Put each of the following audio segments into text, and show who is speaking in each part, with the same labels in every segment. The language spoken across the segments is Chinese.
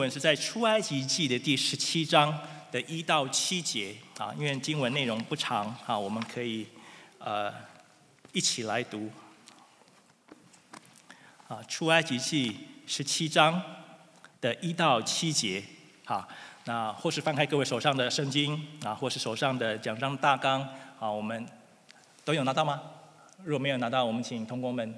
Speaker 1: 文是在出埃及记的第17章的1到7节啊，因为经文内容不长啊，我们可以一起来读啊。出埃及记17章的1到7节啊，那或是翻开各位手上的圣经啊，或是手上的讲章大纲啊，我们都有拿到吗？如果没有拿到，我们请同工们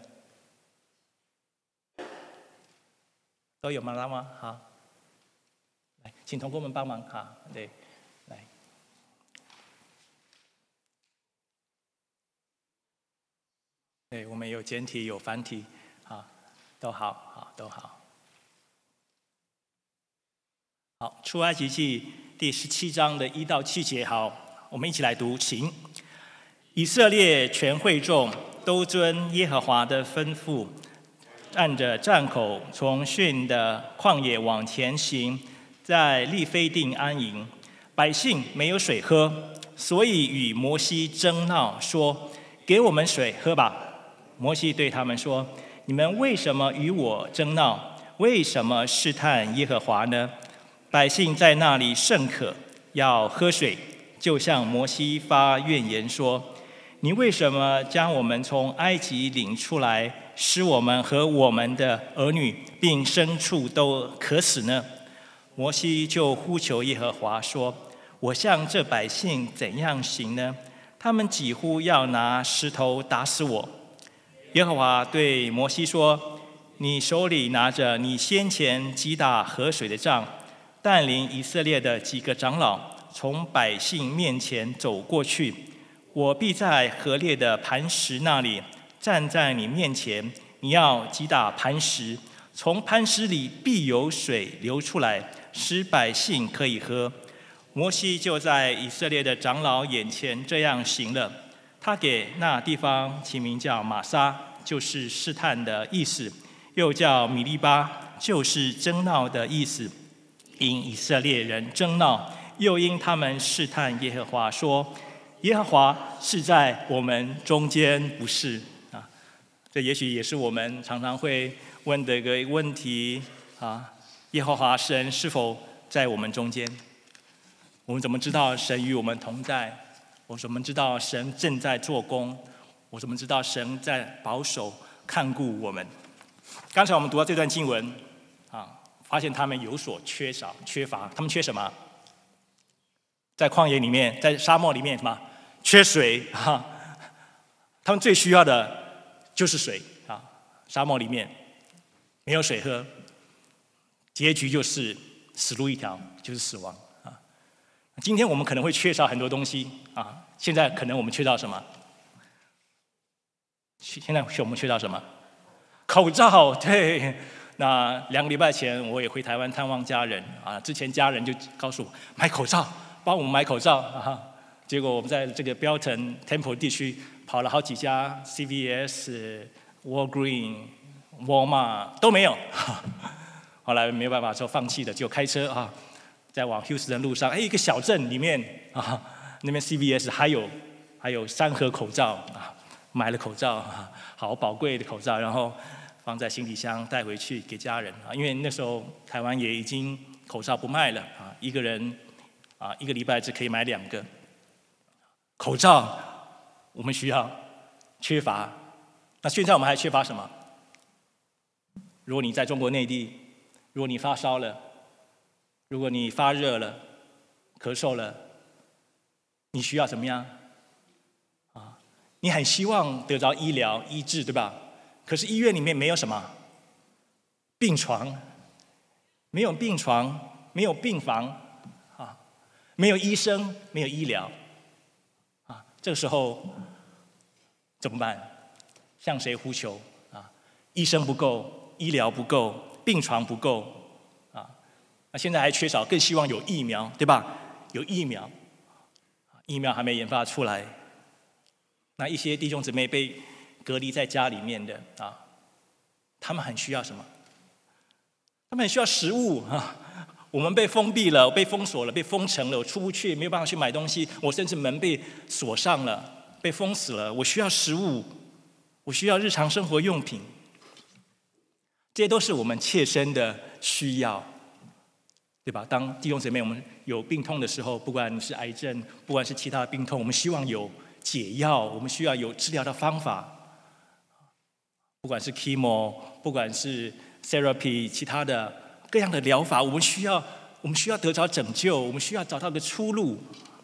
Speaker 1: 都有拿到吗？好。来，请同工们帮忙哈，对，来，对，我们有简体有繁体，啊，都好，都好。好，出埃及记第17章的1到7节，好，我们一起来读，请。以色列全会众都遵耶和华的吩咐，按着站口从逊的旷野往前行。在利非定安营，百姓没有水喝，所以与摩西争闹，说：“给我们水喝吧。”摩西对他们说：“你们为什么与我争闹？为什么试探耶和华呢？”百姓在那里甚渴，要喝水，就向摩西发怨言说：“你为什么将我们从埃及领出来，使我们和我们的儿女并牲畜都渴死呢？”摩西就呼求耶和华说：“我向这百姓怎样行呢？他们几乎要拿石头打死我。”耶和华对摩西说：“你手里拿着你先前击打河水的杖，带领以色列的几个长老从百姓面前走过去，我必在河裂的磐石那里站在你面前，你要击打磐石，从磐石里必有水流出来，使百姓可以喝。”摩西就在以色列的长老眼前这样行了。他给那地方起名叫玛撒，就是试探的意思；又叫米利巴，就是争闹的意思。因以色列人争闹，又因他们试探耶和华，说：“耶和华是在我们中间，不是？”啊，这也许也是我们常常会问的一个问题啊。耶和华神是否在我们中间？我们怎么知道神与我们同在？我怎么知道神正在做工？我怎么知道神在保守看顾我们？刚才我们读到这段经文啊，发现他们有所缺乏。他们缺什么？在旷野里面，在沙漠里面，什么？缺水啊！他们最需要的就是水啊！沙漠里面没有水喝。结局就是死路一条，就是死亡啊！今天我们可能会缺少很多东西啊。现在可能我们缺少什么？现在我们缺少什么？口罩。对，那2个礼拜前我也回台湾探望家人啊。之前家人就告诉我买口罩，帮我们买口罩啊。结果我们在这个标腾 Temple 地区跑了好几家 CVS、Walgreen、Walmart 都没有。后来没有办法，就放弃了，就开车啊，在往休斯顿路上，一个小镇里面啊，那边 CVS 还有3盒口罩啊，买了口罩啊，好宝贵的口罩，然后放在行李箱带回去给家人啊，因为那时候台湾也已经口罩不卖了啊，一个人啊1个礼拜只可以买2个口罩，我们需要缺乏。那现在我们还缺乏什么？如果你在中国内地，如果你发烧了，如果你发热了，咳嗽了，你需要怎么样？啊，你很希望得到医疗医治，对吧？可是医院里面没有什么病床，没有病床，没有病房，啊，没有医生，没有医疗，啊，这个时候怎么办？向谁呼求？啊，医生不够，医疗不够。病床不够啊，那现在还缺少，更希望有疫苗，对吧？有疫苗，疫苗还没研发出来。那一些弟兄姊妹被隔离在家里面的啊，他们很需要什么？他们很需要食物啊。我们被封闭了，被封锁了，被封城了，我出不去，没有办法去买东西，我甚至门被锁上了，被封死了。我需要食物，我需要日常生活用品。这些都是我们切身的需要对吧？当弟兄姊妹我们有病痛的时候，不管是癌症，不管是其他的病痛，我们希望有解药，我们需要有治疗的方法。不管是 chemo， 不管是 therapy， 其他的各样的疗法，我们需要得着拯救，我们需要找到个出路。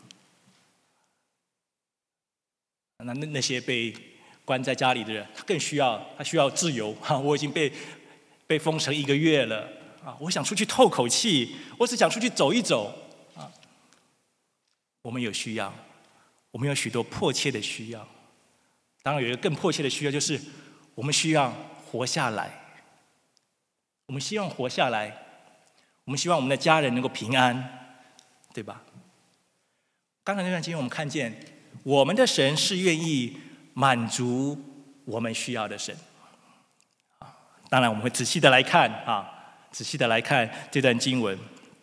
Speaker 1: 那些被关在家里的人，他需要自由。我已经被封城1个月了啊！我想出去透口气，我只想出去走一走啊！我们有需要，我们有许多迫切的需要。当然，有一个更迫切的需要，就是我们需要活下来。我们希望活下来，我们希望我们的家人能够平安，对吧？刚才那段经文，我们看见我们的神是愿意满足我们需要的神。当然，我们会仔细的来看这段经文。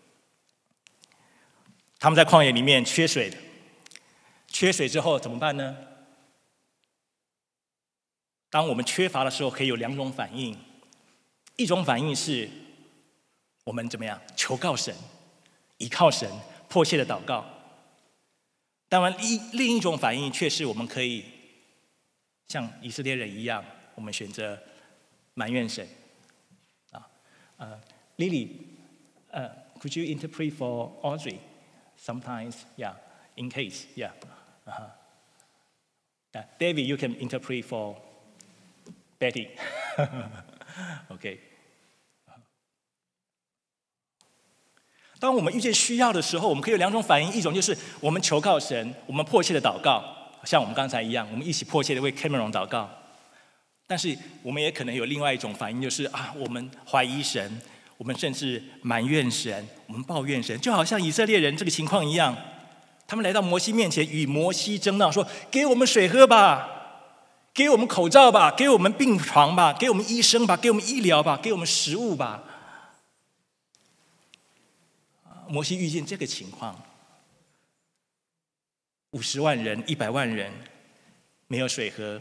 Speaker 1: 他们在旷野里面缺水之后怎么办呢？当我们缺乏的时候，可以有2种反应。一种反应是我们怎么样？求告神，倚靠神，迫切的祷告。当然，另一种反应却是我们可以像以色列人一样，我们选择埋怨神。Lily, could you interpret for Audrey? Sometimes, yeah, in case, yeah. David, you can interpret for Betty. OK. 当我们遇见需要的时候，我们可以有2种反应：一种就是我们求告神，我们迫切的祷告，像我们刚才一样，我们一起迫切的为 Cameron 祷告。但是我们也可能有另外一种反应，就是我们怀疑神，我们甚至埋怨神，我们抱怨神，就好像以色列人这个情况一样，他们来到摩西面前，与摩西争闹，说：“给我们水喝吧，给我们口罩吧，给我们病床吧，给我们医生吧，给我们医疗吧，给我们食物吧。”摩西遇见这个情况，50万人、100万人没有水喝，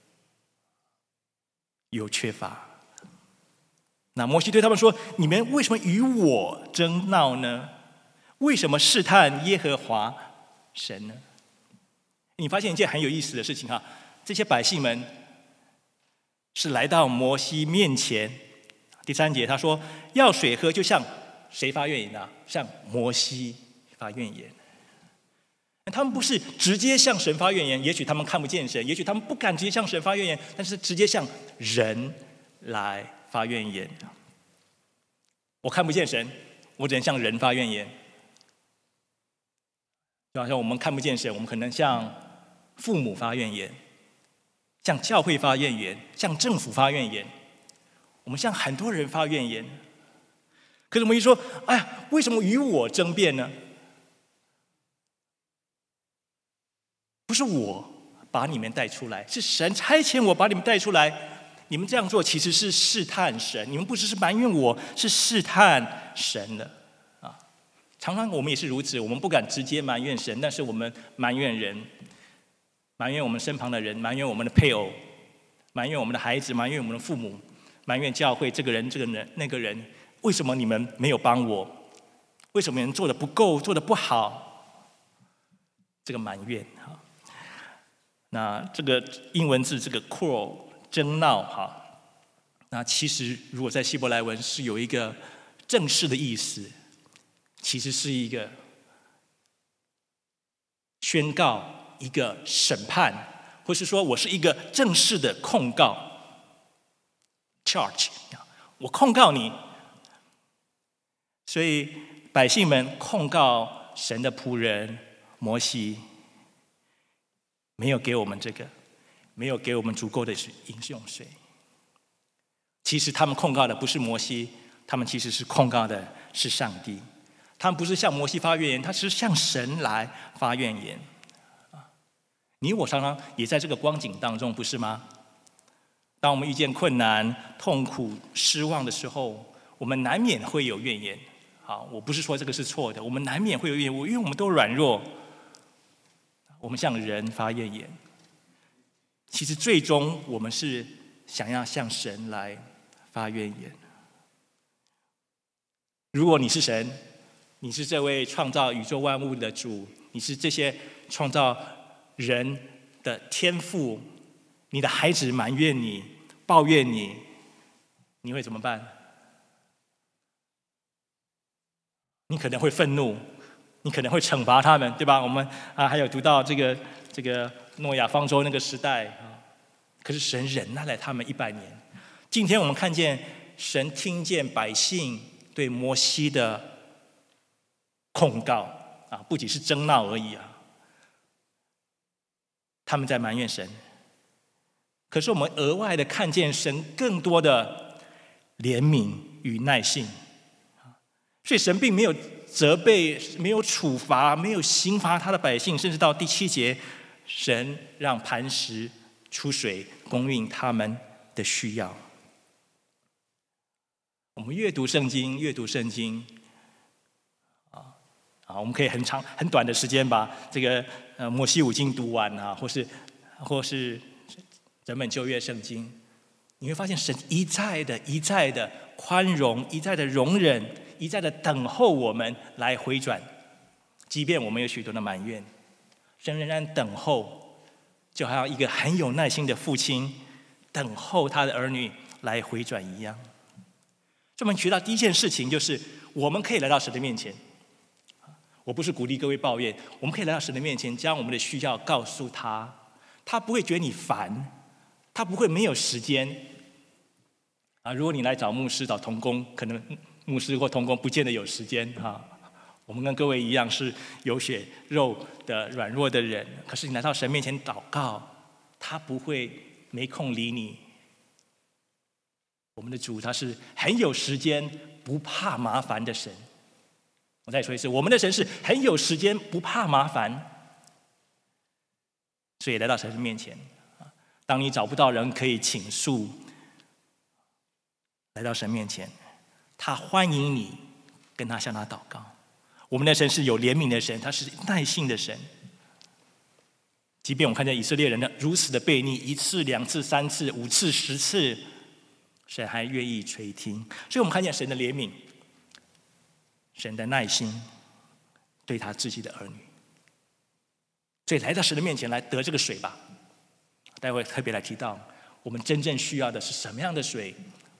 Speaker 1: 有缺乏。那摩西对他们说：“你们为什么与我争闹呢？为什么试探耶和华神呢？”你发现一件很有意思的事情哈，这些百姓们是来到摩西面前。第3节他说：“要水喝，就向谁发怨言啊？向摩西发怨言。”他们不是直接向神发怨言，也许他们看不见神，也许他们不敢直接向神发怨言，但是直接向人来发怨言。我看不见神，我只能向人发怨言。就好像我们看不见神，我们可能向父母发怨言，向教会发怨言，向政府发怨言，我们向很多人发怨言。可是摩西说：“哎呀，为什么与我争辩呢？不是我把你们带出来，是神差遣我把你们带出来。你们这样做其实是试探神，你们不只是埋怨我，是试探神的啊！常常我们也是如此，我们不敢直接埋怨神，但是我们埋怨人，埋怨我们身旁的人，埋怨我们的配偶，埋怨我们的孩子，埋怨我们的父母，埋怨教会这个人、那个人。为什么你们没有帮我？为什么你们做的不够，做的不好？这个埋怨哈。那这个英文字这个 quarrel 争闹哈，那其实如果在希伯来文是有一个正式的意思，其实是一个宣告、一个审判，或是说我是一个正式的控告 charge， 我控告你。所以百姓们控告神的仆人摩西，没有给我们这个，没有给我们足够的饮用水。其实他们控告的不是摩西，他们其实是控告的是上帝。他们不是向摩西发怨言，他是向神来发怨言。你我常常也在这个光景当中，不是吗？当我们遇见困难、痛苦、失望的时候，我们难免会有怨言。好，我不是说这个是错的，我们难免会有怨言，因为我们都软弱，我们向人发怨言。其实最终我们是想要向神来发怨言。如果你是神， 你是这位创造宇宙万物的主，你是这些创造人的天父，你的孩子埋怨你、抱怨你，你会怎么办？你可能会愤怒，你可能会惩罚他们，对吧？我们还有读到这个诺亚方舟那个时代啊，可是神忍耐了他们100年。今天我们看见神听见百姓对摩西的控告啊，不仅是争闹而已啊，他们在埋怨神。可是我们额外的看见神更多的怜悯与耐性，所以神并没有责备，没有处罚，没有刑罚他的百姓，甚至到第7节，神让磐石出水，供应他们的需要。我们阅读圣经我们可以很长很短的时间把这个摩西五经读完啊，或是整本旧约圣经，你会发现神一再的宽容，一再的容忍，一再的等候我们来回转，即便我们有许多的埋怨，神仍然等候，就好像一个很有耐心的父亲等候他的儿女来回转一样。所以我们学到第一件事情就是我们可以来到神的面前。我不是鼓励各位抱怨，我们可以来到神的面前，将我们的需要告诉他，他不会觉得你烦，他不会没有时间啊。如果你来找牧师、找同工，可能牧师或同工不见得有时间哈。我们跟各位一样是有血肉的软弱的人，可是你来到神面前祷告，他不会没空理你。我们的主他是很有时间、不怕麻烦的神。我再说一次，我们的神是很有时间，不怕麻烦，所以来到神的面前。当你找不到人可以倾诉，来到神面前，他欢迎你跟他向他祷告。我们的神是有怜悯的神，他是耐性的神。即便我们看见以色列人的如此的悖逆，1次、2次、3次、5次、10次，神还愿意垂听。所以我们看见神的怜悯，神的耐心对他自己的儿女。所以来到神的面前来得这个水吧。待会特别来提到我们真正需要的是什么样的水。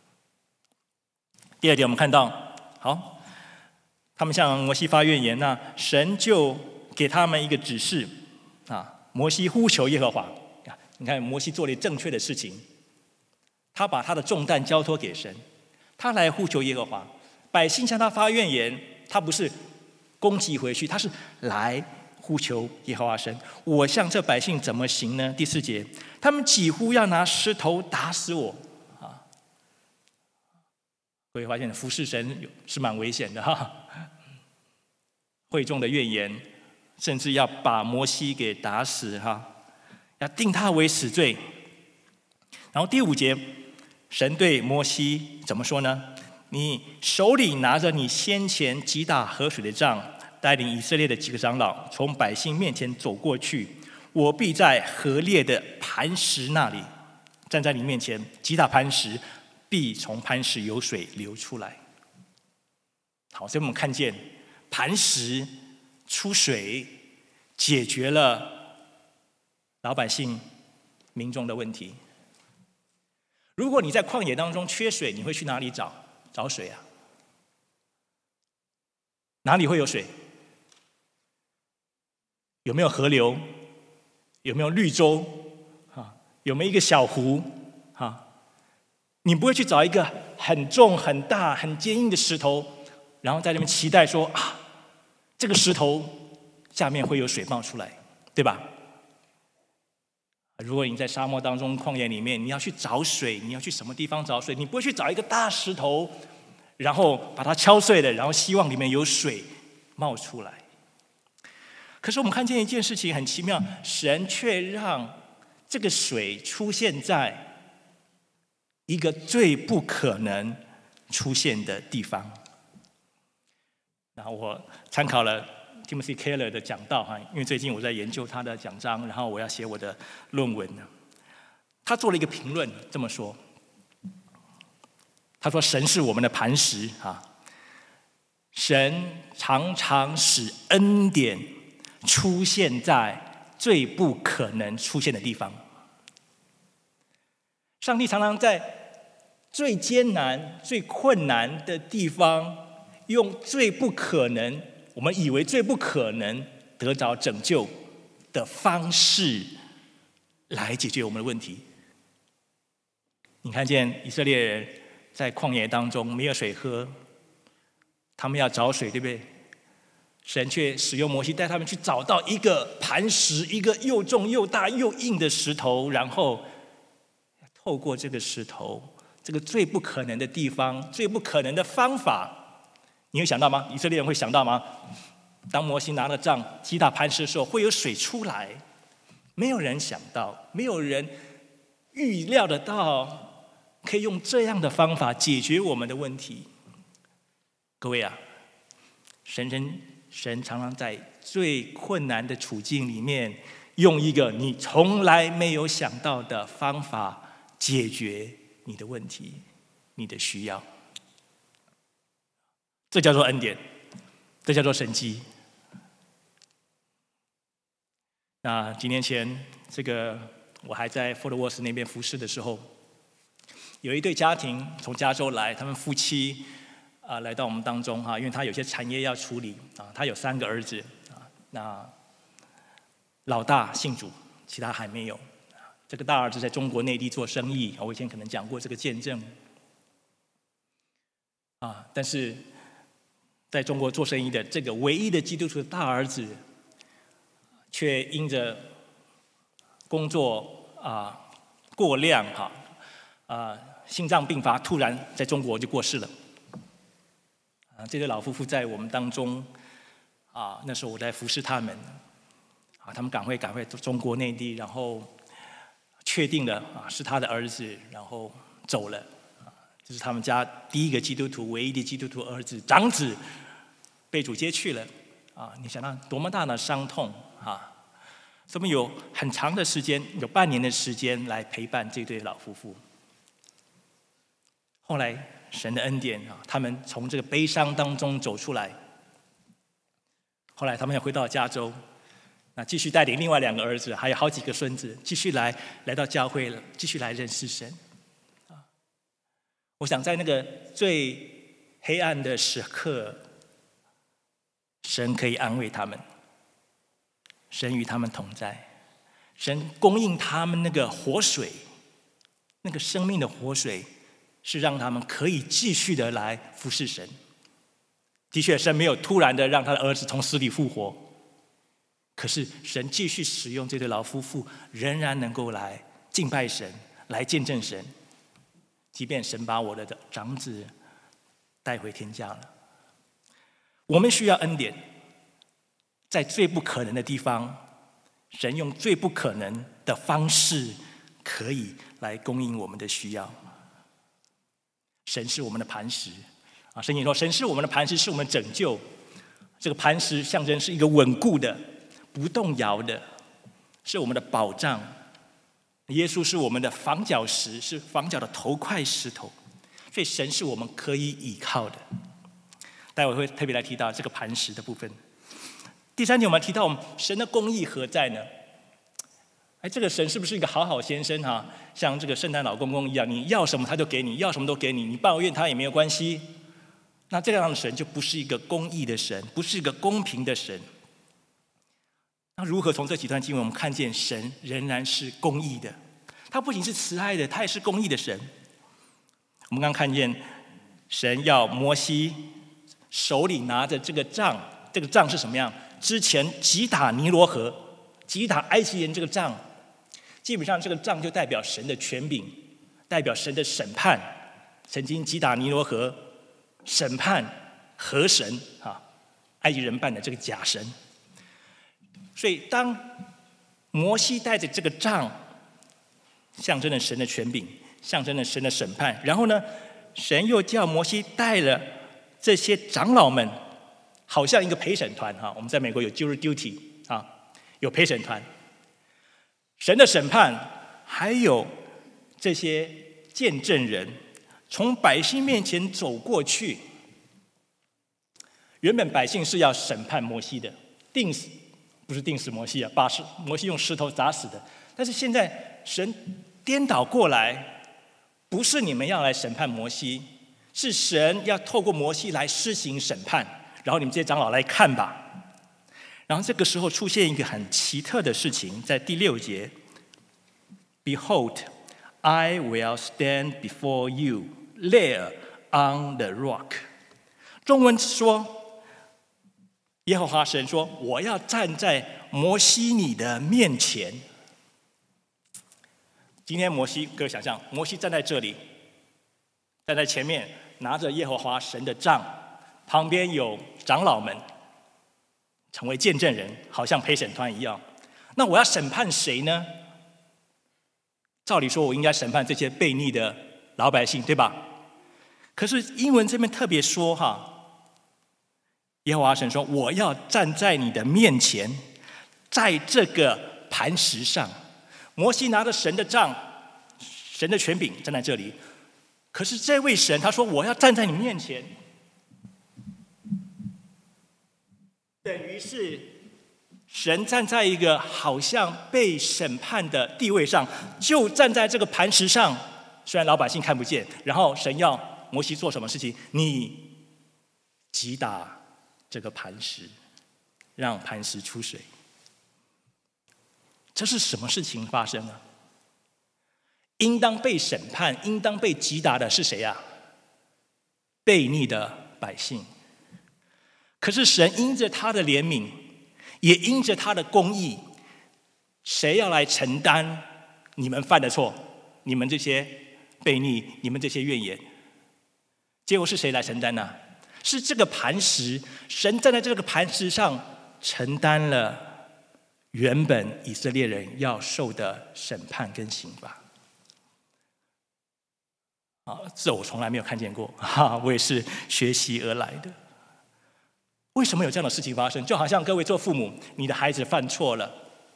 Speaker 1: 第二点我们看到，好，他们向摩西发怨言，那神就给他们一个指示啊。摩西呼求耶和华，你看摩西做了正确的事情，他把他的重担交托给神，他来呼求耶和华。百姓向他发怨言，他不是攻击回去，他是来呼求耶和华神。我向这百姓怎么行呢？第4节，他们几乎要拿石头打死我啊！各位发现服侍神是蛮危险的哈。会众的怨言，甚至要把摩西给打死哈，要定他为死罪。然后第5节，神对摩西怎么说呢？你手里拿着你先前击打河水的杖，带领以色列的几个长老从百姓面前走过去，我必在河裂的磐石那里站在你面前，击打磐石，必从磐石有水流出来。好，所以我们看见磐石出水，解决了老百姓民众的问题。如果你在旷野当中缺水，你会去哪里找水啊？哪里会有水？有没有河流？有没有绿洲？有没有一个小湖？你不会去找一个很重、很大、很坚硬的石头，然后在那边期待说啊，这个石头下面会有水冒出来，对吧？如果你在沙漠当中、旷野里面，你要去找水，你要去什么地方找水？你不会去找一个大石头，然后把它敲碎了，然后希望里面有水冒出来。可是我们看见一件事情很奇妙，神却让这个水出现在一个最不可能出现的地方。然后我参考了Timothy Keller 的讲道哈，因为最近我在研究他的讲章，然后我要写我的论文呢。他做了一个评论，这么说：他说，神是我们的磐石啊， 神常常使恩典出现在最不可能出现的地方。上帝常常在最艰难、最困难的地方，用最不可能，我们以为最不可能得着拯救的方式来解决我们的问题。你看见以色列人在旷野当中没有水喝，他们要找水，对不对？神却使用摩西带他们去找到一个磐石，一个又重又大又硬的石头，然后透过这个石头，这个最不可能的地方，最不可能的方法，你会想到吗？以色列人会想到吗？当摩西拿了杖击打磐石的时候，会有水出来？没有人想到，没有人预料得到，可以用这样的方法解决我们的问题。各位啊，神常常在最困难的处境里面，用一个你从来没有想到的方法解决你的问题，你的需要。这叫做恩典，这叫做神迹。那几年前，我还在 Fort Worth 那边服侍的时候，有一对家庭从加州来，他们夫妻来到我们当中因为他有些产业要处理他有3个儿子那老大信主，其他还没有。这个大儿子在中国内地做生意，我以前可能讲过这个见证但是在中国做生意的这个唯一的基督徒的大儿子，却因着工作过量心脏病发，突然在中国就过世了。这对老夫妇在我们当中那时候我在服侍他们他们赶快中国内地，然后确定了是他的儿子，然后走了。这是他们家第一个基督徒，唯一的基督徒儿子，长子被主接去了你想到多么大的伤痛所以我们有很长的时间，有半年的时间来陪伴这对老夫妇。后来神的恩典他们从这个悲伤当中走出来。后来他们又回到加州，继续带领另外2个儿子，还有好几个孙子，继续来到教会了，继续来认识神。我想在那个最黑暗的时刻，神可以安慰他们，神与他们同在，神供应他们那个活水，那个生命的活水，是让他们可以继续的来服侍神。的确，神没有突然的让他的儿子从死里复活，可是神继续使用这对老夫妇，仍然能够来敬拜神，来见证神。即便神把我的长子带回天家了，我们需要恩典，在最不可能的地方，神用最不可能的方式，可以来供应我们的需要。神是我们的磐石圣经说，神是我们的磐石，是我们拯救。这个磐石象征是一个稳固的、不动摇的，是我们的保障。耶稣是我们的房角石，是房角的头块石头，所以神是我们可以倚靠的。待会会特别来提到这个磐石的部分。第3点，我们提到我们神的公义何在呢？这个神是不是一个好好先生像这个圣诞老公公一样，你要什么他就给你，要什么都给你，你抱怨他也没有关系。那这样的神就不是一个公义的神，不是一个公平的神。那如何从这几段经文我们看见神仍然是公义的？他不仅是慈爱的，他也是公义的神。我们刚看见神要摩西手里拿着这个杖，这个杖是什么样？之前击打尼罗河，击打埃及人这个杖，基本上这个杖就代表神的权柄，代表神的审判。曾经击打尼罗河，审判河神埃及人扮的这个假神。所以当摩西带着这个杖，象征了神的权柄，象征了神的审判。然后呢，神又叫摩西带了这些长老们，好像一个陪审团我们在美国有 jury duty 有陪审团。神的审判，还有这些见证人，从百姓面前走过去， 原本百姓是要审判摩西的，不是定死摩西啊，把摩西用石头砸死的。但是现在神颠倒过来，不是你们要来审判摩西，是神要透过摩西来施行审判，然后你们这些长老来看吧。然后这个时候出现一个很奇特的事情，在第6节 ，Behold, I will stand before you there on the rock。中文说。耶和华神说：“我要站在摩西你的面前。”今天各位想象，摩西站在这里，站在前面，拿着耶和华神的杖，旁边有长老们成为见证人，好像陪审团一样。那我要审判谁呢？照理说，我应该审判这些悖逆的老百姓，对吧？可是英文这边特别说耶和华神说：“我要站在你的面前，在这个磐石上。”摩西拿着神的杖、神的权柄站在这里。可是这位神他说：“我要站在你面前。”等于是神站在一个好像被审判的地位上，就站在这个磐石上。虽然老百姓看不见，然后神要摩西做什么事情？你击打这个磐石，让磐石出水。这是什么事情发生啊？应当被审判、应当被击打的是谁啊？悖逆的百姓。可是神因着他的怜悯，也因着他的公义，谁要来承担你们犯的错？你们这些悖逆，你们这些怨言，结果是谁来承担呢？是这个磐石，神站在这个磐石上，承担了原本以色列人要受的审判跟刑罚。这我从来没有看见过，我也是学习而来的。为什么有这样的事情发生？就好像各位做父母，你的孩子犯错了，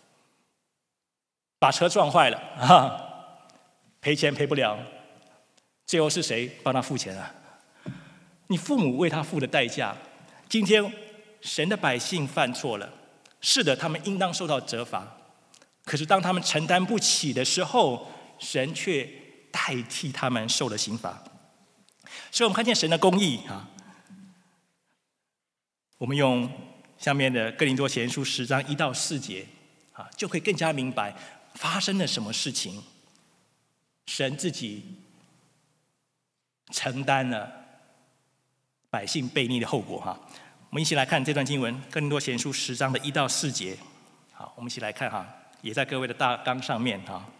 Speaker 1: 把车撞坏了，赔钱赔不了，最后是谁帮他付钱啊？你父母为他付的代价。今天神的百姓犯错了，是的，他们应当受到责罚。可是当他们承担不起的时候，神却代替他们受了刑罚。所以我们看见神的公义我们用下面的哥林多前书10章1到4节就可以更加明白发生了什么事情。神自己承担了百姓悖逆的后果我们一起来看这段经文，哥林多前书10章的1到4节。好，我们一起来看也在各位的大纲上面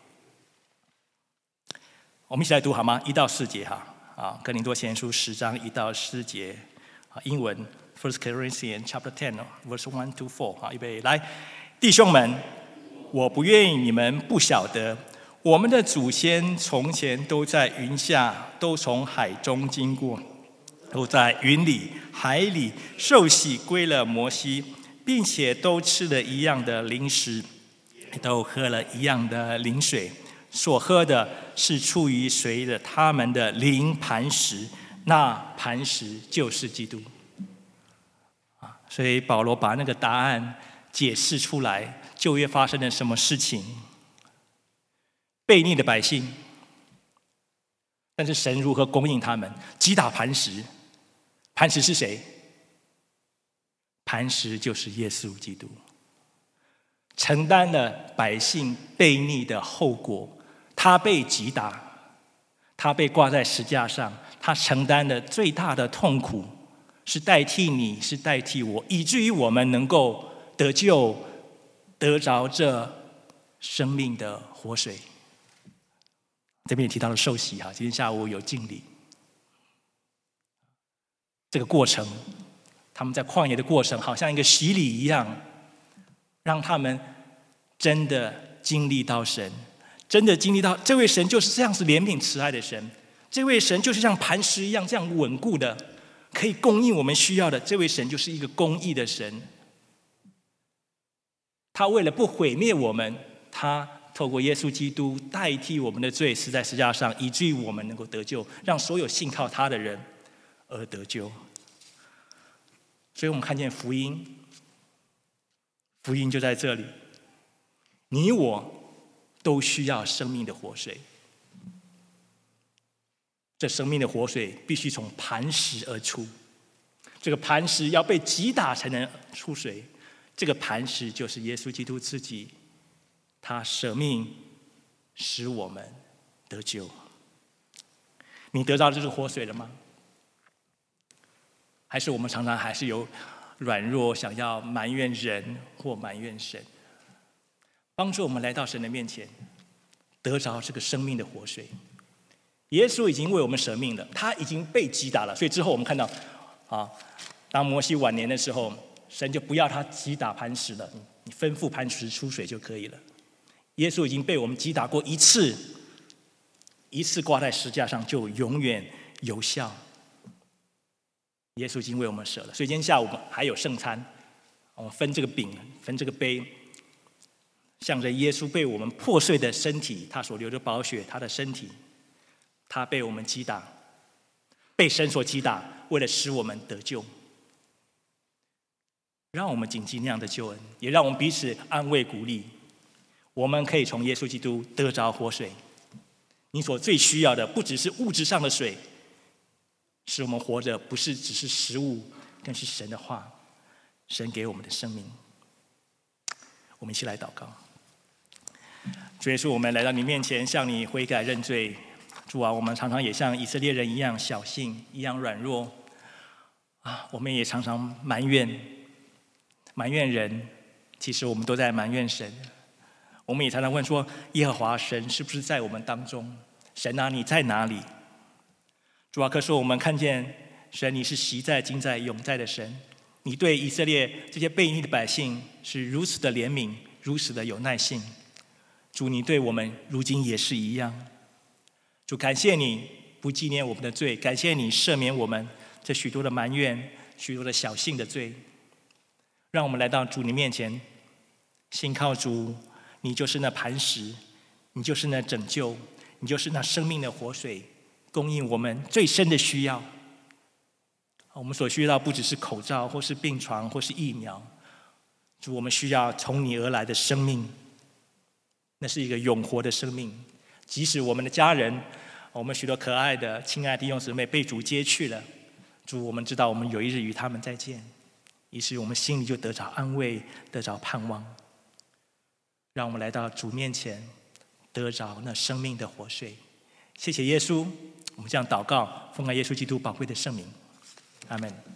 Speaker 1: 我们一起来读好吗？1到4节哥林多前书10章1到4节英文 1 Corinthians chapter 10 verse 1 to 4预备来，弟兄们，我不愿意你们不晓得，我们的祖先从前都在云下，都从海中经过，都在云里海里受洗归了摩西，并且都吃了一样的灵食，都喝了一样的灵水，所喝的是出于随着他们的灵磐石，那磐石就是基督。所以保罗把那个答案解释出来，旧约发生了什么事情？悖逆的百姓，但是神如何供应他们？击打磐石，磐石是谁？磐石就是耶稣基督，承担了百姓悖逆的后果。他被击打，他被挂在石架上，他承担了最大的痛苦，是代替你，是代替我，以至于我们能够得救，得着这生命的活水。这边也提到了受洗今天下午有敬礼。这个过程，他们在旷野的过程，好像一个洗礼一样，让他们真的经历到神，真的经历到这位神就是这样子怜悯慈爱的神，这位神就是像磐石一样这样稳固的，可以供应我们需要的。这位神就是一个公义的神，他为了不毁灭我们，他透过耶稣基督代替我们的罪死在十字架上，以至于我们能够得救，让所有信靠他的人而得救。 所以我们看见福音，福音就在这里。你我都需要生命的活水，这生命的活水必须从磐石而出，这个磐石要被击打才能出水，这个磐石就是耶稣基督自己，他舍命使我们得救。你得到这个活水了吗？还是我们常常还是有软弱，想要埋怨人或埋怨神？帮助我们来到神的面前，得着这个生命的活水。耶稣已经为我们舍命了，他已经被击打了，所以之后我们看到当摩西晚年的时候，神就不要他击打磐石了，你吩咐磐石出水就可以了。耶稣已经被我们击打过一次，一次挂在石架上就永远有效。耶稣已经为我们舍了，所以今天下午还有圣餐，我们分这个饼，分这个杯，向着耶稣被我们破碎的身体，他所流的宝血，他的身体，他被我们击打，被神所击打，为了使我们得救。让我们谨记那样的救恩，也让我们彼此安慰鼓励。我们可以从耶稣基督得着活水。你所最需要的不只是物质上的水，使我们活着不是只是食物，更是神的话，神给我们的生命。我们一起来祷告。主耶稣，我们来到你面前，向你悔改认罪。主啊，我们常常也像以色列人一样小性，一样软弱我们也常常埋怨人，其实我们都在埋怨神。我们也常常问说，耶和华神是不是在我们当中？神啊，你在哪里？主啊，可是我们看见神，你是昔在、今在、永在的神。你对以色列这些悖逆的百姓是如此的怜悯，如此的有耐性。主，你对我们如今也是一样。主，感谢你不纪念我们的罪，感谢你赦免我们这许多的埋怨、许多的小性的罪。让我们来到主你面前，信靠主，你就是那磐石，你就是那拯救，你就是那生命的活水，供应我们最深的需要。我们所需要不只是口罩，或是病床，或是疫苗。主，我们需要从你而来的生命，那是一个永活的生命。即使我们的家人，我们许多可爱的、亲爱的弟兄姊妹被主接去了，主，我们知道我们有一日与他们再见，于是我们心里就得着安慰，得着盼望。让我们来到主面前，得着那生命的活水。谢谢耶稣，我们这样祷告，奉爱耶稣基督宝贵的圣名，阿们。